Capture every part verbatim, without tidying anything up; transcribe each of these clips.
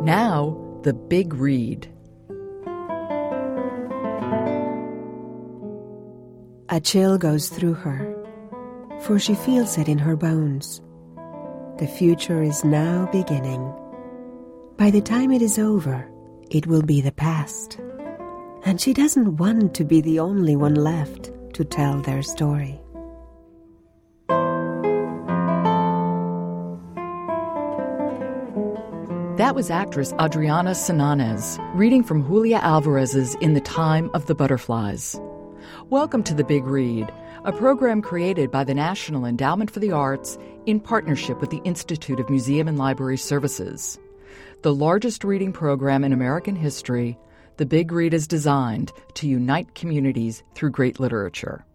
Now, The Big Read. A chill goes through her, for she feels it in her bones. The future is now beginning. By the time it is over, it will be the past. And she doesn't want to be the only one left to tell their story. That was actress Adriana Sananes reading from Julia Alvarez's In the Time of the Butterflies. Welcome to The Big Read, a program created by the National Endowment for the Arts in partnership with the Institute of Museum and Library Services. The largest reading program in American history, The Big Read is designed to unite communities through great literature.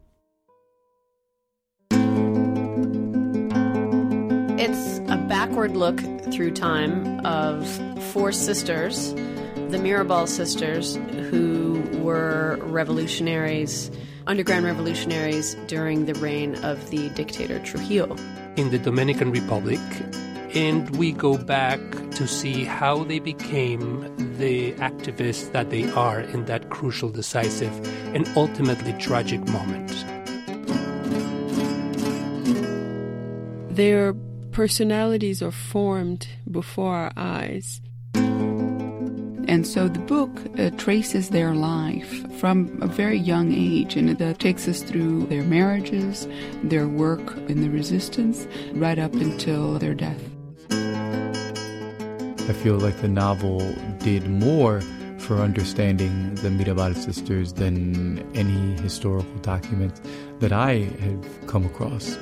It's a backward look through time of four sisters, the Mirabal sisters, who were revolutionaries, underground revolutionaries during the reign of the dictator Trujillo. In the Dominican Republic, and we go back to see how they became the activists that they are in that crucial, decisive, and ultimately tragic moment. Their personalities are formed before our eyes. And so the book uh, traces their life from a very young age, and it uh, takes us through their marriages, their work in the resistance, right up until their death. I feel like the novel did more for understanding the Mirabal sisters than any historical document that I have come across.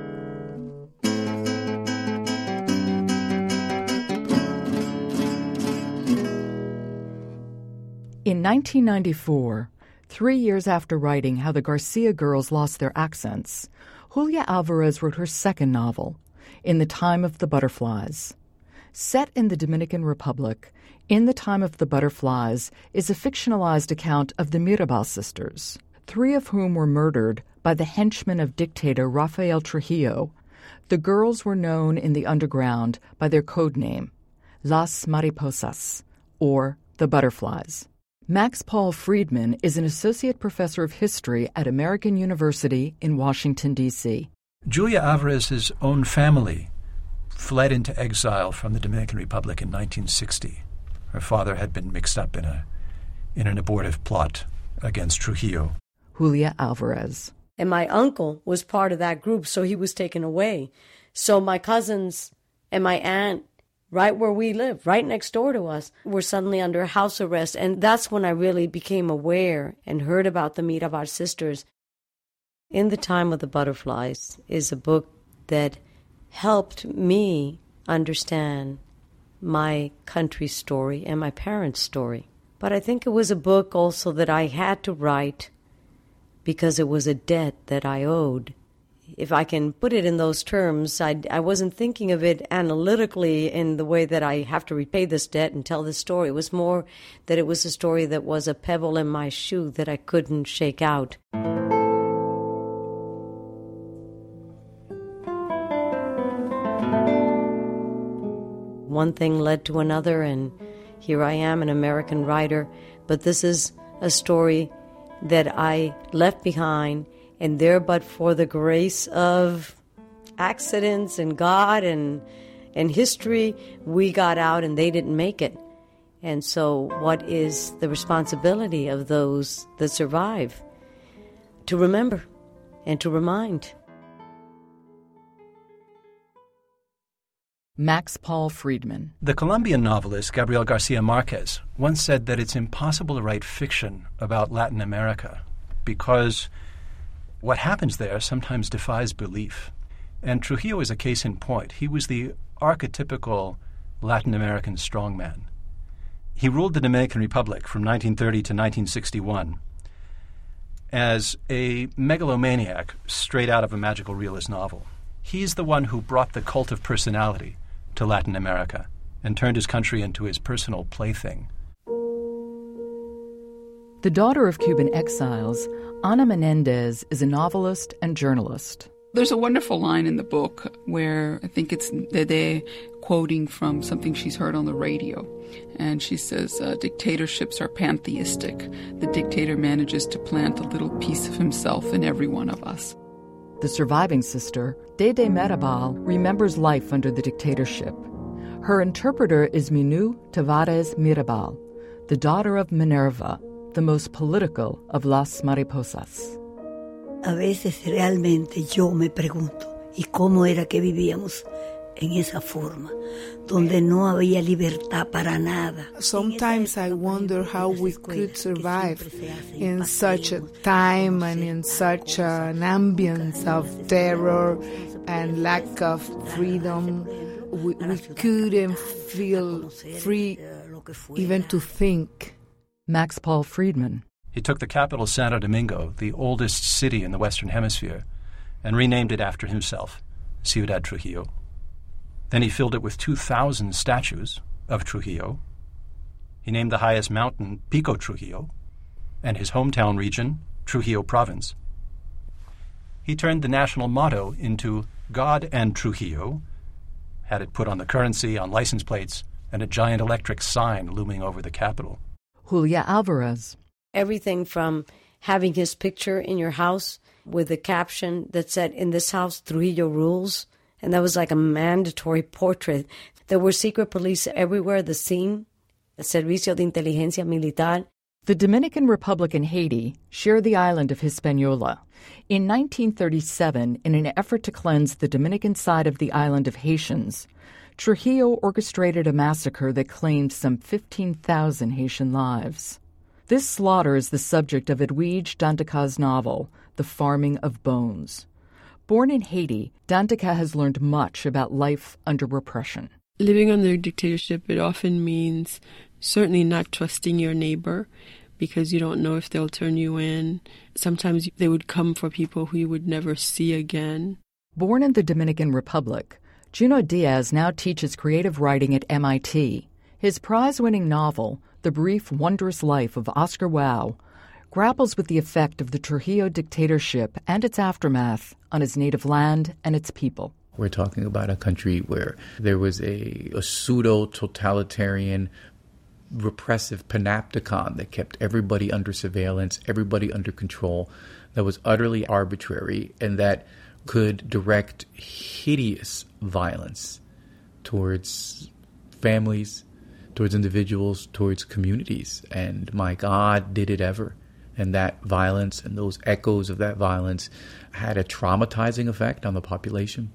In nineteen ninety-four, three years after writing How the Garcia Girls Lost Their Accents, Julia Alvarez wrote her second novel, In the Time of the Butterflies. Set in the Dominican Republic, In the Time of the Butterflies is a fictionalized account of the Mirabal sisters, three of whom were murdered by the henchmen of dictator Rafael Trujillo. The girls were known in the underground by their code name, Las Mariposas, or the Butterflies. Max Paul Friedman is an associate professor of history at American University in Washington, D C Julia Alvarez's own family fled into exile from the Dominican Republic in nineteen sixty. Her father had been mixed up in a in an abortive plot against Trujillo. Julia Alvarez. And my uncle was part of that group, so he was taken away. So my cousins and my aunt, right where we live, right next door to us, were suddenly under house arrest. And that's when I really became aware and heard about the Mirabal sisters. In the Time of the Butterflies is a book that helped me understand my country's story and my parents' story. But I think it was a book also that I had to write because it was a debt that I owed. If I can put it in those terms, I, I wasn't thinking of it analytically in the way that I have to repay this debt and tell this story. It was more that it was a story that was a pebble in my shoe that I couldn't shake out. One thing led to another, and here I am, an American writer. But this is a story that I left behind, and there but for the grace of accidents and God and and history, we got out and they didn't make it. And so what is the responsibility of those that survive? To remember and to remind. Max Paul Friedman. The Colombian novelist Gabriel Garcia Marquez once said that it's impossible to write fiction about Latin America because what happens there sometimes defies belief. And Trujillo is a case in point. He was the archetypical Latin American strongman. He ruled the Dominican Republic from nineteen thirty to nineteen sixty-one as a megalomaniac straight out of a magical realist novel. He's the one who brought the cult of personality to Latin America and turned his country into his personal plaything. The daughter of Cuban exiles, Ana Menendez is a novelist and journalist. There's a wonderful line in the book where I think it's Dede quoting from something she's heard on the radio. And she says, uh, dictatorships are pantheistic. The dictator manages to plant a little piece of himself in every one of us. The surviving sister, Dede Mirabal, remembers life under the dictatorship. Her interpreter is Minu Tavares Mirabal, the daughter of Minerva, the most political of las mariposas. A veces realmente yo me pregunto, ¿y cómo era que vivíamos en esa forma, donde no había libertad para nada? Sometimes I wonder how we could survive in such a time and in such an ambience of terror and lack of freedom. We, we couldn't feel free even to think. Max Paul Friedman. He took the capital, Santo Domingo, the oldest city in the Western Hemisphere, and renamed it after himself, Ciudad Trujillo. Then he filled it with two thousand statues of Trujillo. He named the highest mountain Pico Trujillo, and his hometown region, Trujillo Province. He turned the national motto into God and Trujillo, had it put on the currency, on license plates, and a giant electric sign looming over the capital. Julia Alvarez. Everything from having his picture in your house with a caption that said, "In this house, Trujillo rules." And that was like a mandatory portrait. There were secret police everywhere. The S I M, the Servicio de Inteligencia Militar. The Dominican Republic and Haiti share the island of Hispaniola. In nineteen thirty-seven, in an effort to cleanse the Dominican side of the island of Haitians, Trujillo orchestrated a massacre that claimed some fifteen thousand Haitian lives. This slaughter is the subject of Edwige Dantica's novel, The Farming of Bones. Born in Haiti, Dantica has learned much about life under repression. Living under dictatorship, it often means certainly not trusting your neighbor because you don't know if they'll turn you in. Sometimes they would come for people who you would never see again. Born in the Dominican Republic, Junot Díaz now teaches creative writing at M I T. His prize-winning novel, The Brief, Wondrous Life of Oscar Wilde, grapples with the effect of the Trujillo dictatorship and its aftermath on his native land and its people. We're talking about a country where there was a, a pseudo-totalitarian, repressive panopticon that kept everybody under surveillance, everybody under control, that was utterly arbitrary, and that could direct hideous violence towards families, towards individuals, towards communities. And my God, did it ever. And that violence and those echoes of that violence had a traumatizing effect on the population.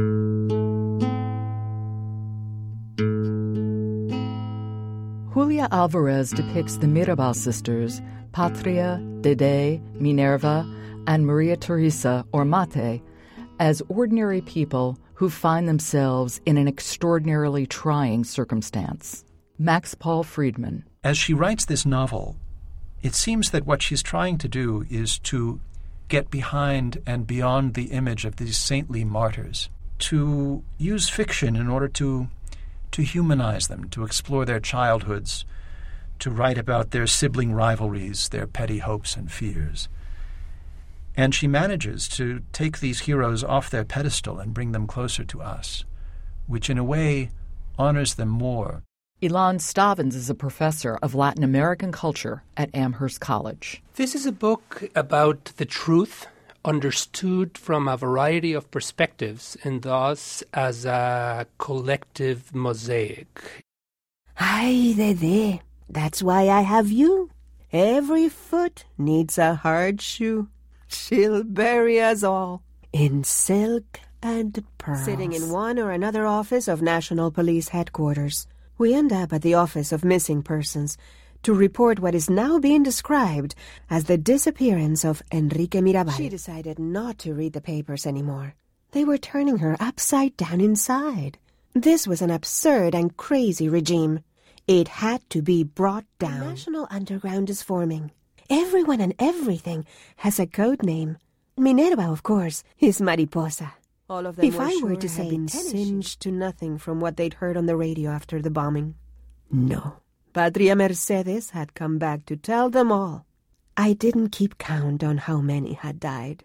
Julia Alvarez depicts the Mirabal sisters, Patria, Dede, Minerva, and Maria Teresa, or Mate, as ordinary people who find themselves in an extraordinarily trying circumstance. Max Paul Friedman. As she writes this novel, it seems that what she's trying to do is to get behind and beyond the image of these saintly martyrs, to use fiction in order to to humanize them, to explore their childhoods, to write about their sibling rivalries, their petty hopes and fears. And she manages to take these heroes off their pedestal and bring them closer to us, which in a way honors them more. Ilan Stavins is a professor of Latin American culture at Amherst College. This is a book about the truth understood from a variety of perspectives and thus as a collective mosaic. Ay, Dede, that's why I have you. Every foot needs a hard shoe. She'll bury us all in silk and pearls. Sitting in one or another office of National Police Headquarters, we end up at the Office of Missing Persons to report what is now being described as the disappearance of Enrique Mirabal. She decided not to read the papers anymore. They were turning her upside down inside. This was an absurd and crazy regime. It had to be brought down. The national underground is forming. Everyone and everything has a code name. Minerva, of course, is Mariposa. All of them if I were sure to say singed to nothing from what they'd heard on the radio after the bombing. No. Patria Mercedes had come back to tell them all. I didn't keep count on how many had died.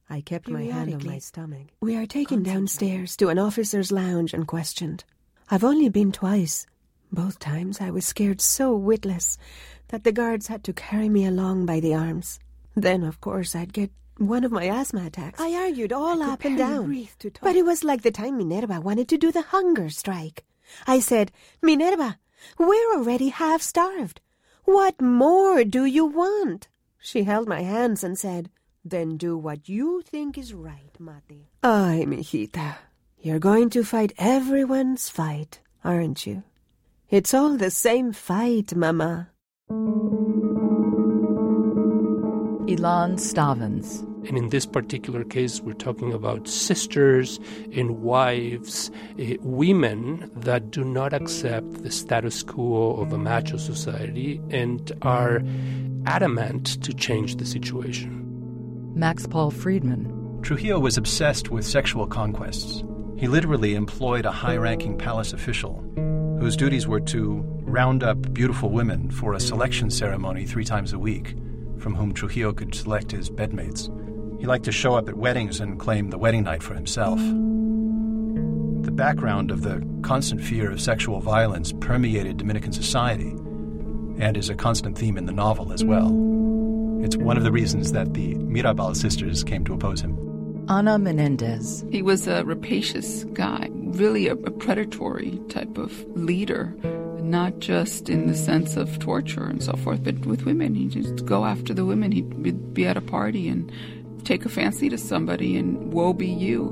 I kept my hand on my stomach. We are taken downstairs to an officer's lounge and questioned. I've only been twice. Both times I was scared so witless that the guards had to carry me along by the arms. Then, of course, I'd get one of my asthma attacks. I argued all up and down. But it was like the time Minerva wanted to do the hunger strike. I said, Minerva, we're already half-starved. What more do you want? She held my hands and said, Then do what you think is right, Mati. Ay, mijita, you're going to fight everyone's fight, aren't you? It's all the same fight, Mama. Ilan Stavins. And in this particular case, we're talking about sisters and wives, uh, women that do not accept the status quo of a macho society and are adamant to change the situation. Max Paul Friedman. Trujillo was obsessed with sexual conquests. He literally employed a high-ranking palace official whose duties were to round up beautiful women for a selection ceremony three times a week, from whom Trujillo could select his bedmates. He liked to show up at weddings and claim the wedding night for himself. The background of the constant fear of sexual violence permeated Dominican society and is a constant theme in the novel as well. It's one of the reasons that the Mirabal sisters came to oppose him. Ana Menendez. He was a rapacious guy, really a, a predatory type of leader, not just in the sense of torture and so forth, but with women. He'd just go after the women. He'd be at a party and take a fancy to somebody, and woe be you.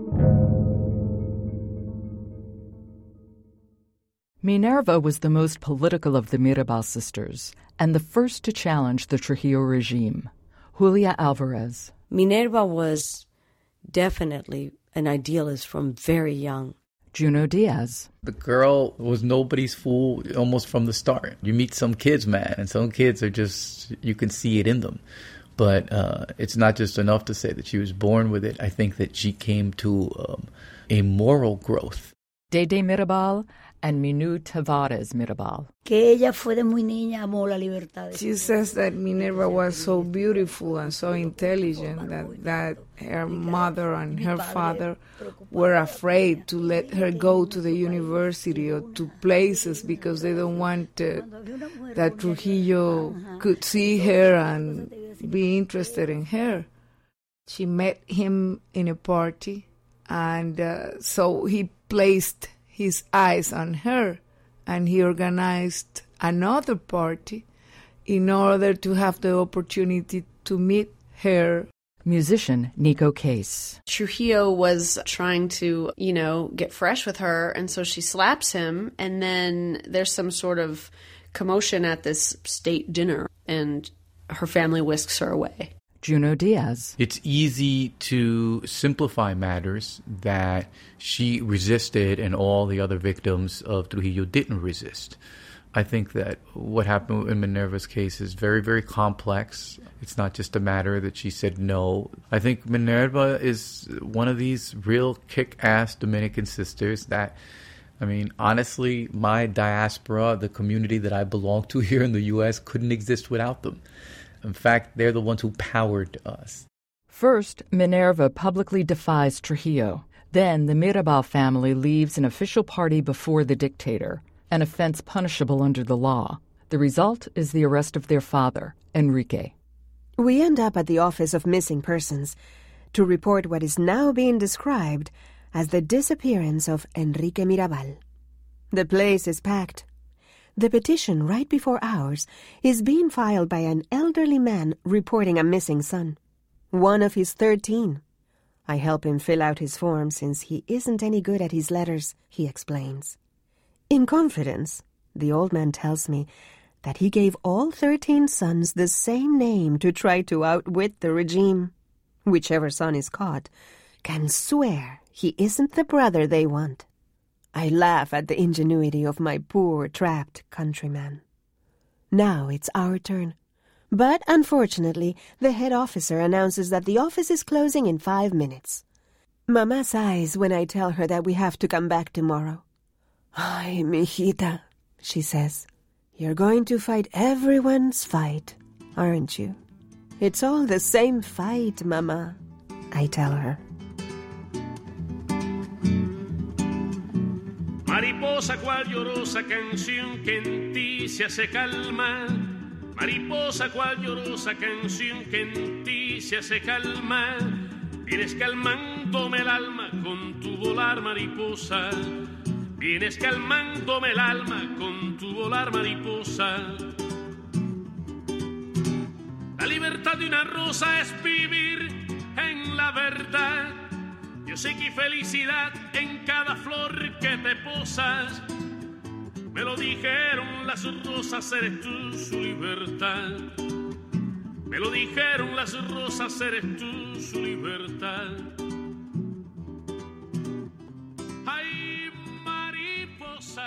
Minerva was the most political of the Mirabal sisters and the first to challenge the Trujillo regime. Julia Alvarez. Minerva was definitely an idealist from very young. Juno Diaz. The girl was nobody's fool almost from the start. You meet some kids, man, and some kids are just, you can see it in them. But uh, it's not just enough to say that she was born with it. I think that she came to um, a moral growth. Dede Mirabal and Minu Tavares Mirabal. Que ella fue de muy niña, amó la libertad. She says that Minerva was so beautiful and so intelligent that, that her mother and her father were afraid to let her go to the university or to places because they don't want uh, that Trujillo could see her and be interested in her. She met him in a party, and uh, so he placed his eyes on her, and he organized another party in order to have the opportunity to meet her. Musician Nico Case. Trujillo was trying to, you know, get fresh with her, and so she slaps him, and then there's some sort of commotion at this state dinner, and her family whisks her away. Juno Diaz. It's easy to simplify matters that she resisted and all the other victims of Trujillo didn't resist. I think that what happened in Minerva's case is very, very complex. It's not just a matter that she said no. I think Minerva is one of these real kick-ass Dominican sisters that, I mean, honestly, my diaspora, the community that I belong to here in the U S, couldn't exist without them. In fact, they're the ones who powered us. First, Minerva publicly defies Trujillo. Then the Mirabal family leaves an official party before the dictator, an offense punishable under the law. The result is the arrest of their father, Enrique. We end up at the Office of Missing Persons to report what is now being described as the disappearance of Enrique Mirabal. The place is packed. The petition right before ours is being filed by an elderly man reporting a missing son, one of his thirteen. I help him fill out his form since he isn't any good at his letters, he explains. In confidence, the old man tells me that he gave all thirteen sons the same name to try to outwit the regime. Whichever son is caught can swear he isn't the brother they want. I laugh at the ingenuity of my poor, trapped countryman. Now it's our turn. But unfortunately, the head officer announces that the office is closing in five minutes. Mama sighs when I tell her that we have to come back tomorrow. Ay, mijita, she says. You're going to fight everyone's fight, aren't you? It's all the same fight, Mama. I tell her. Mariposa cual llorosa canción que en ti se hace calma. Mariposa cual llorosa canción que en ti se hace calma. Vienes calmándome el alma con tu volar, mariposa. Vienes calmándome el alma con tu volar, mariposa. La libertad de una rosa es vivir en la verdad. Yo sé que hay felicidad en cada flor que te posas. Me lo dijeron las rosas, eres tú su libertad. Me lo dijeron las rosas, eres tú su libertad. Ay, mariposa,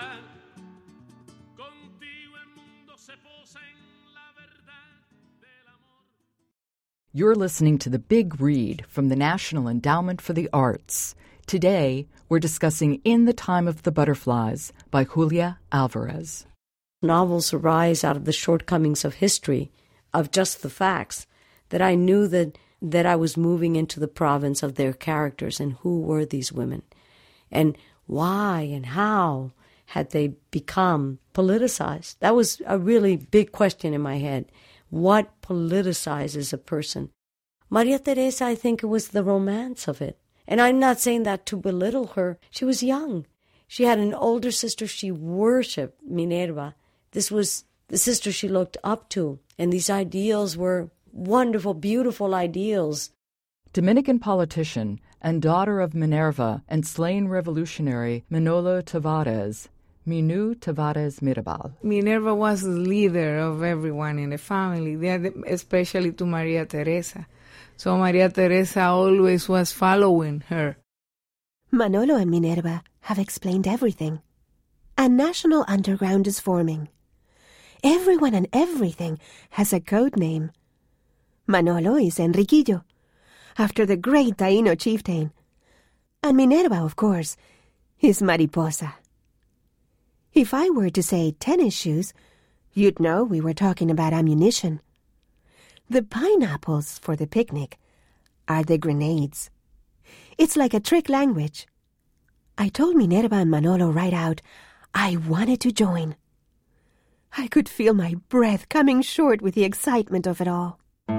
contigo el mundo se posa en la verdad del amor. You're listening to The Big Read from the National Endowment for the Arts. Today, we're discussing In the Time of the Butterflies by Julia Alvarez. Novels arise out of the shortcomings of history, of just the facts, that I knew that, that I was moving into the province of their characters and who were these women, and why and how had they become politicized. That was a really big question in my head. What politicizes a person? Maria Teresa, I think it was the romance of it. And I'm not saying that to belittle her. She was young. She had an older sister she worshipped, Minerva. This was the sister she looked up to. And these ideals were wonderful, beautiful ideals. Dominican politician and daughter of Minerva and slain revolutionary Manolo Tavares, Minu Tavares Mirabal. Minerva was the leader of everyone in the family, especially to Maria Teresa. So Maria Teresa always was following her. Manolo and Minerva have explained everything. A national underground is forming. Everyone and everything has a code name. Manolo is Enriquillo, after the great Taíno chieftain. And Minerva, of course, is Mariposa. If I were to say tennis shoes, you'd know we were talking about ammunition. The pineapples for the picnic are the grenades. It's like a trick language. I told Minerva and Manolo right out I wanted to join. I could feel my breath coming short with the excitement of it all.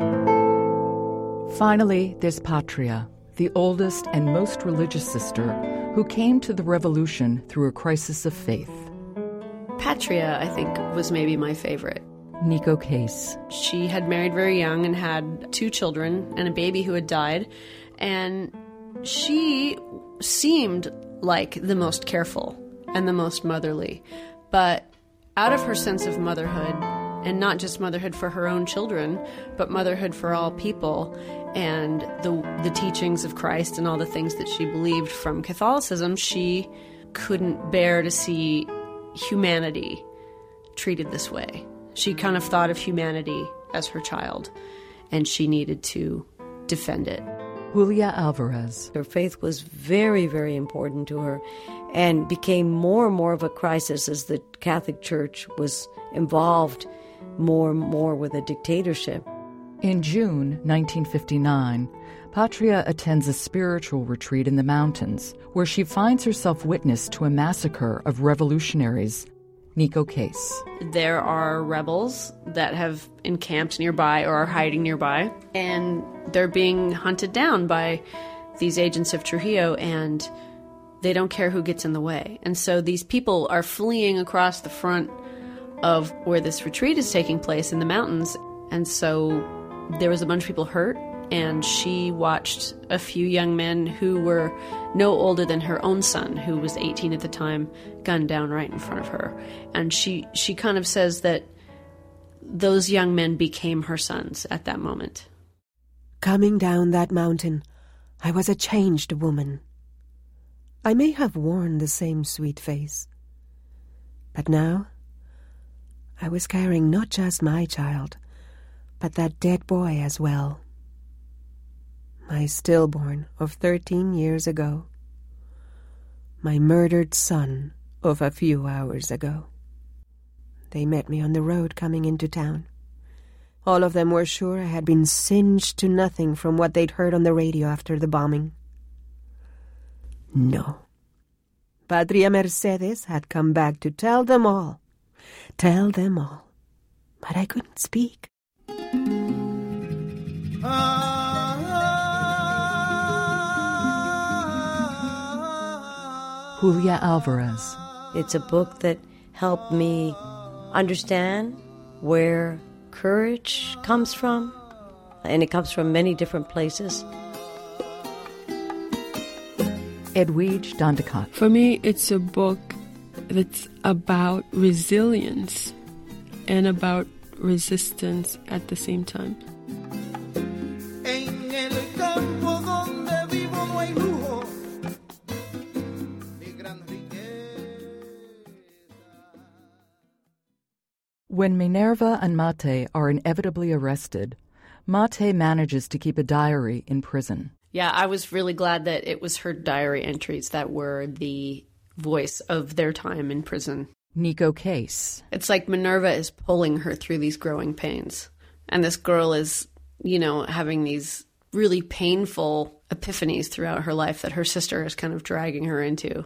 Finally, there's Patria, the oldest and most religious sister who came to the revolution through a crisis of faith. Patria, I think, was maybe my favorite. Nico Case. She had married very young and had two children and a baby who had died. And she seemed like the most careful and the most motherly. But out of her sense of motherhood, and not just motherhood for her own children, but motherhood for all people, and the the teachings of Christ and all the things that she believed from Catholicism, she couldn't bear to see humanity treated this way. She kind of thought of humanity as her child, and she needed to defend it. Julia Alvarez. Her faith was very, very important to her and became more and more of a crisis as the Catholic Church was involved more and more with a dictatorship. In June nineteen fifty-nine, Patria attends a spiritual retreat in the mountains where she finds herself witness to a massacre of revolutionaries. Nico Case. There are rebels that have encamped nearby or are hiding nearby, and they're being hunted down by these agents of Trujillo, and they don't care who gets in the way. And so these people are fleeing across the front of where this retreat is taking place in the mountains. And so there was a bunch of people hurt, and she watched a few young men who were no older than her own son, who was eighteen at the time, gunned down right in front of her. And she, she kind of says that those young men became her sons at that moment. Coming down that mountain, I was a changed woman. I may have worn the same sweet face, but now I was carrying not just my child, but that dead boy as well. My stillborn of thirteen years ago. My murdered son of a few hours ago. They met me on the road coming into town. All of them were sure I had been singed to nothing from what they'd heard on the radio after the bombing. No. Patria Mercedes had come back to tell them all. Tell them all. But I couldn't speak. Julia Alvarez. It's a book that helped me understand where courage comes from, and it comes from many different places. Edwidge Danticat. For me, it's a book that's about resilience and about resistance at the same time. When Minerva and Mate are inevitably arrested, Mate manages to keep a diary in prison. Yeah, I was really glad that it was her diary entries that were the voice of their time in prison. Nico Case. It's like Minerva is pulling her through these growing pains. And this girl is, you know, having these really painful epiphanies throughout her life that her sister is kind of dragging her into.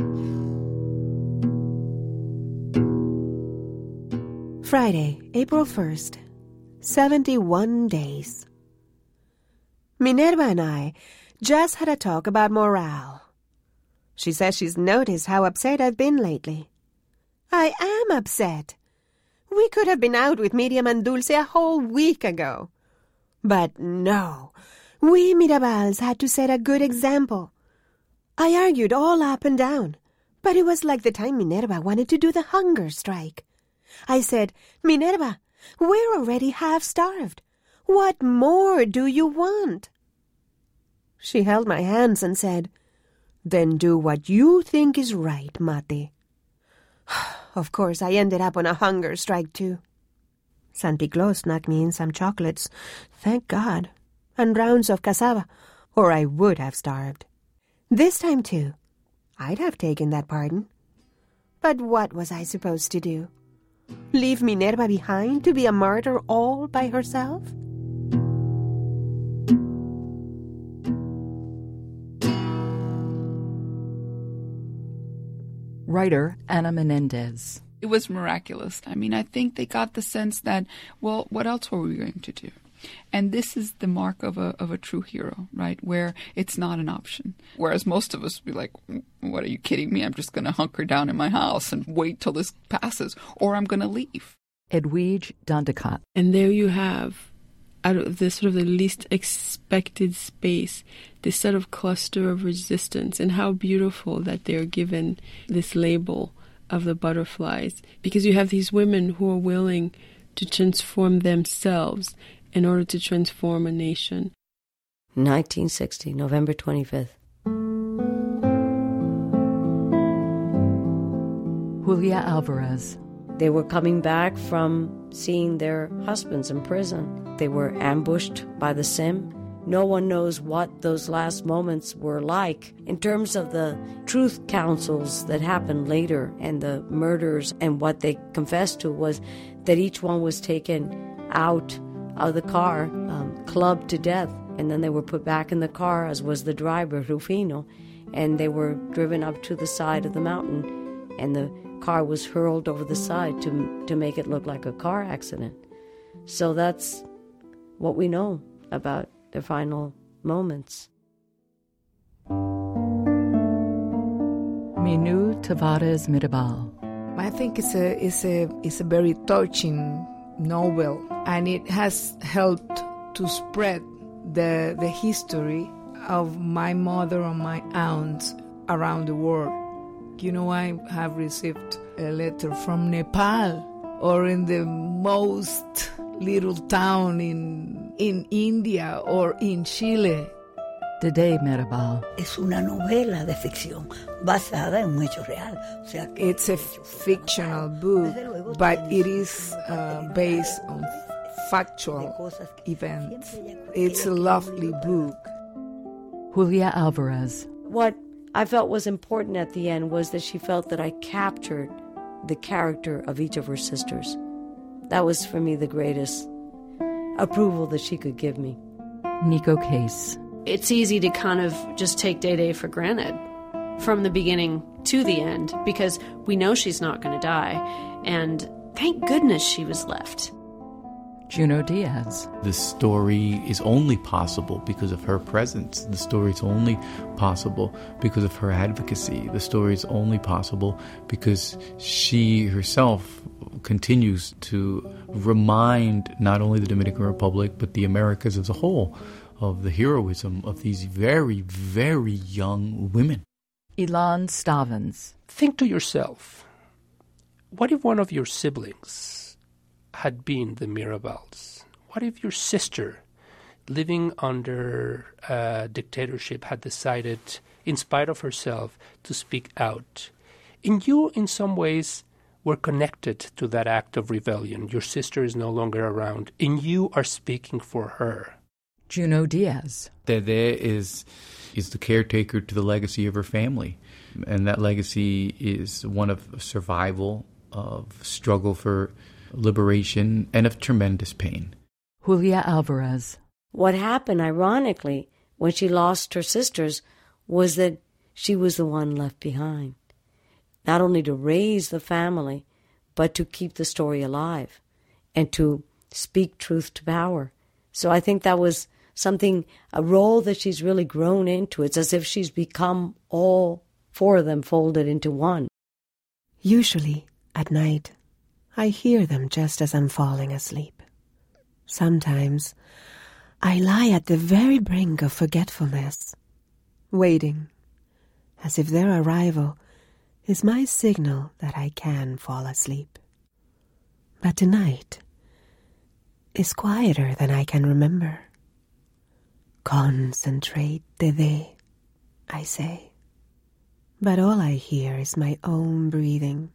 Friday, April first. seventy-one days. Minerva and I just had a talk about morale. She says she's noticed how upset I've been lately. I am upset. We could have been out with Miriam and Dulce a whole week ago. But no, we Mirabals had to set a good example. I argued all up and down, but it was like the time Minerva wanted to do the hunger strike. I said, Minerva, we're already half-starved. What more do you want? She held my hands and said, Then do what you think is right, Mate. Of course, I ended up on a hunger strike, too. Santi Claus snuck me in some chocolates, thank God, and rounds of cassava, or I would have starved. This time, too, I'd have taken that pardon. But what was I supposed to do? Leave Minerva behind to be a martyr all by herself? Writer Ana Menendez. It was miraculous. I mean, I think they got the sense that, well, what else were we going to do? And this is the mark of a of a true hero, right? Where it's not an option. Whereas most of us would be like, what, are you kidding me? I'm just going to hunker down in my house and wait till this passes, or I'm going to leave. Edwidge Danticat. And there you have, out of this sort of the least expected space, this sort of cluster of resistance, and how beautiful that they're given this label of the butterflies, because you have these women who are willing to transform themselves in order to transform a nation. nineteen sixty, November twenty-fifth. Julia Alvarez. They were coming back from seeing their husbands in prison. They were ambushed by the S I M. No one knows what those last moments were like in terms of the truth councils that happened later and the murders, and what they confessed to was that each one was taken out of the car, um, clubbed to death, and then they were put back in the car, as was the driver, Rufino, and they were driven up to the side of the mountain, and the car was hurled over the side to to make it look like a car accident. So that's what we know about their final moments. Minu Tavares Mirabal. I think it's a it's a it's a very touching novel, and it has helped to spread the the history of my mother and my aunts around the world. You know, I have received a letter from Nepal, or in the most little town in in India or in Chile. Dede Mirabal. Es una novela de ficción basada en un hecho real. O sea, it's a fictional book, but it is uh, based on factual events. It's a lovely book. Julia Alvarez. What I felt was important at the end was that she felt that I captured the character of each of her sisters. That was for me the greatest approval that she could give me. Neko Case. It's easy to kind of just take Day Day for granted from the beginning to the end because we know she's not going to die. And thank goodness she was left. Junot Diaz. The story is only possible because of her presence. The story is only possible because of her advocacy. The story is only possible because she herself continues to remind not only the Dominican Republic but the Americas as a whole of the heroism of these very, very young women. Ilan Stavans. Think to yourself, what if one of your siblings had been the Mirabals? What if your sister, living under a dictatorship, had decided, in spite of herself, to speak out? And you, in some ways, were connected to that act of rebellion. Your sister is no longer around, and you are speaking for her. Junot Diaz. Dede is is the caretaker to the legacy of her family. And that legacy is one of survival, of struggle for liberation, and of tremendous pain. Julia Alvarez. What happened, ironically, when she lost her sisters was that she was the one left behind. Not only to raise the family, but to keep the story alive and to speak truth to power. So I think that was something, a role that she's really grown into. It's as if she's become all four of them folded into one. Usually, at night, I hear them just as I'm falling asleep. Sometimes, I lie at the very brink of forgetfulness, waiting, as if their arrival is my signal that I can fall asleep. But tonight is quieter than I can remember. Concentrate, Dede, I say. But all I hear is my own breathing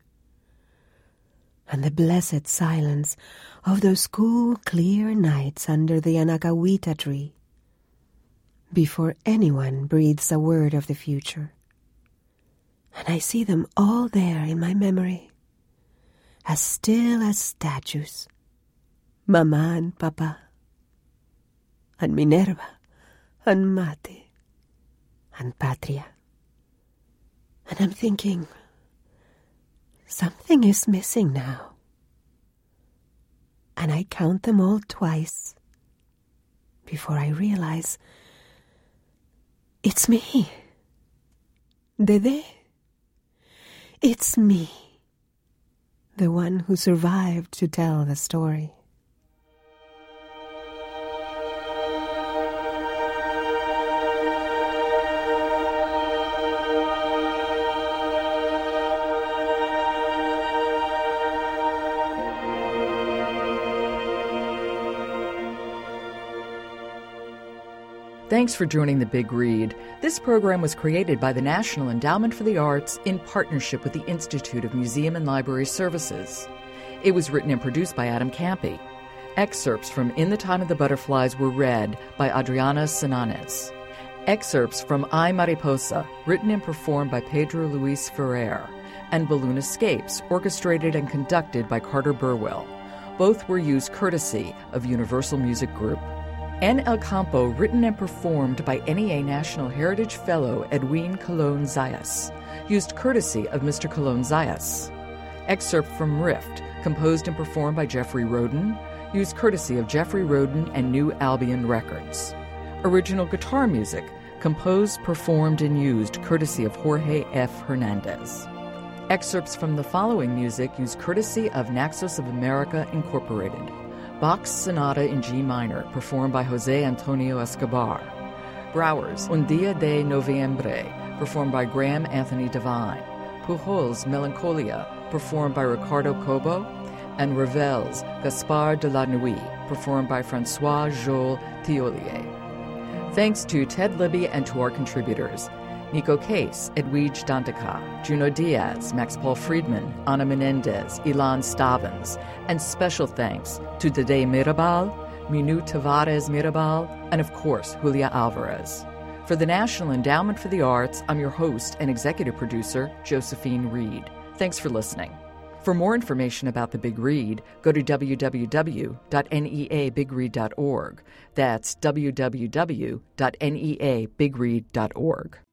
and the blessed silence of those cool, clear nights under the anacahuita tree before anyone breathes a word of the future. And I see them all there in my memory, as still as statues, Mama and Papa, and Minerva, and Mate, and Patria. And I'm thinking, something is missing now. And I count them all twice before I realize it's me, Dede. It's me, the one who survived to tell the story. Thanks for joining The Big Read. This program was created by the National Endowment for the Arts in partnership with the Institute of Museum and Library Services. It was written and produced by Adam Campy. Excerpts from In the Time of the Butterflies were read by Adriana Sananes. Excerpts from I, Mariposa, written and performed by Pedro Luis Ferrer, and Balloon Escapes, orchestrated and conducted by Carter Burwell. Both were used courtesy of Universal Music Group. En El Campo, written and performed by N E A National Heritage Fellow Edwin Colon Zayas, used courtesy of Mister Colon Zayas. Excerpt from Rift, composed and performed by Jeffrey Roden, used courtesy of Jeffrey Roden and New Albion Records. Original guitar music, composed, performed, and used courtesy of Jorge F. Hernandez. Excerpts from the following music used courtesy of Naxos of America, Incorporated. Bach's Sonata in G minor, performed by Jose Antonio Escobar. Brouwer's Un Dia de Noviembre, performed by Graham Anthony Devine. Pujol's Melancholia, performed by Ricardo Cobo. And Ravel's Gaspard de la Nuit, performed by Francois Joel Thiolier. Thanks to Ted Libby and to our contributors, Neko Case, Edwige Dantica, Junot Diaz, Max Paul Friedman, Ana Menendez, Ilan Stavans, and special thanks to Dede Mirabal, Minu Tavares Mirabal, and of course, Julia Alvarez. For the National Endowment for the Arts, I'm your host and executive producer, Josephine Reed. Thanks for listening. For more information about the Big Read, go to w w w dot n e a big read dot org. That's w w w dot n e a big read dot org.